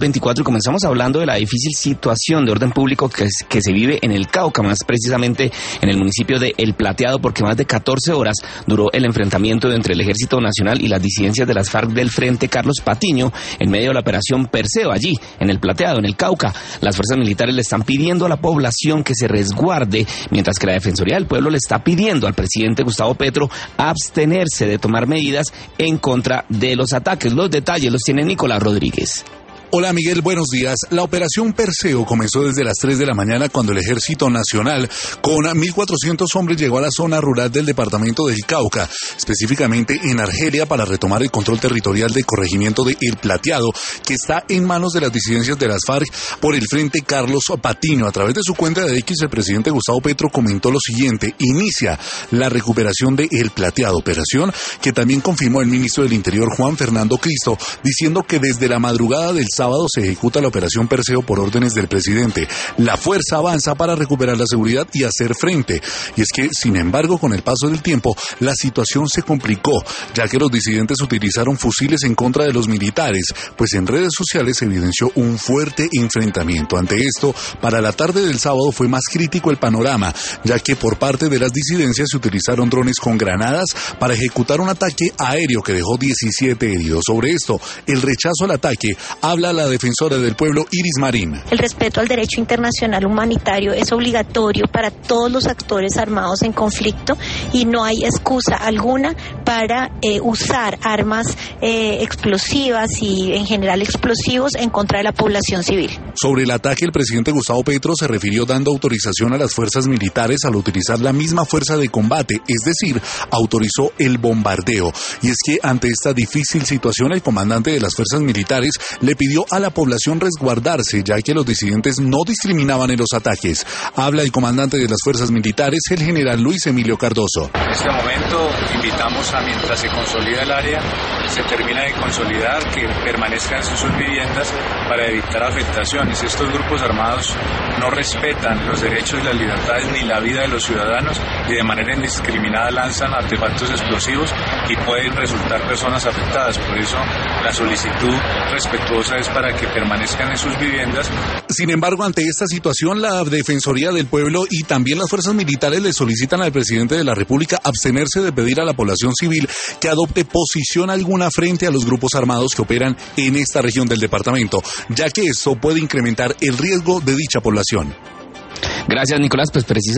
10:24 y comenzamos hablando de la difícil situación de orden público que se vive en el Cauca, más precisamente en el municipio de El Plateado, porque más de 14 horas duró el enfrentamiento entre el Ejército Nacional y las disidencias de las FARC del Frente Carlos Patiño en medio de la operación Perseo, allí en El Plateado, en el Cauca. Las fuerzas militares le están pidiendo a la población que se resguarde, mientras que la Defensoría del Pueblo le está pidiendo al presidente Gustavo Petro abstenerse de tomar medidas en contra de los ataques. Los detalles los tiene Nicolás Rodríguez. Hola Miguel, buenos días. La operación Perseo comenzó desde las 3 de la mañana cuando el Ejército Nacional con 1.400 hombres llegó a la zona rural del departamento del Cauca, específicamente en Argelia, para retomar el control territorial del corregimiento de El Plateado, que está en manos de las disidencias de las FARC por el Frente Carlos Patiño. A través de su cuenta de X, el presidente Gustavo Petro comentó lo siguiente: inicia la recuperación de El Plateado, operación que también confirmó el ministro del Interior Juan Fernando Cristo, diciendo que desde la madrugada del sábado se ejecuta la operación Perseo por órdenes del presidente. La fuerza avanza para recuperar la seguridad y hacer frente. Y es que, sin embargo, con el paso del tiempo, la situación se complicó, ya que los disidentes utilizaron fusiles en contra de los militares, pues en redes sociales se evidenció un fuerte enfrentamiento. Ante esto, para la tarde del sábado fue más crítico el panorama, ya que por parte de las disidencias se utilizaron drones con granadas para ejecutar un ataque aéreo que dejó 17 heridos. Sobre esto, el rechazo al ataque, habla la defensora del pueblo Iris Marín. El respeto al derecho internacional humanitario es obligatorio para todos los actores armados en conflicto y no hay excusa alguna para usar armas explosivas y en general explosivos en contra de la población civil. Sobre el ataque, el presidente Gustavo Petro se refirió dando autorización a las fuerzas militares al utilizar la misma fuerza de combate, es decir, autorizó el bombardeo. Y es que ante esta difícil situación, el comandante de las fuerzas militares le pidió a la población resguardarse, ya que los disidentes no discriminaban en los ataques. Habla el comandante de las fuerzas militares, el general Luis Emilio Cardoso. En este momento invitamos a, mientras se consolida el área, se termina de consolidar, que permanezcan en sus viviendas para evitar afectaciones. Estos grupos armados no respetan los derechos y las libertades ni la vida de los ciudadanos y de manera indiscriminada lanzan artefactos explosivos y pueden resultar personas afectadas. Por eso la solicitud respetuosa es para que permanezcan en sus viviendas. Sin embargo, ante esta situación, la Defensoría del Pueblo y también las fuerzas militares le solicitan al presidente de la República abstenerse de pedir a la población civil que adopte posición alguna frente a los grupos armados que operan en esta región del departamento, ya que esto puede incrementar el riesgo de dicha población. Gracias, Nicolás. Pues precisamente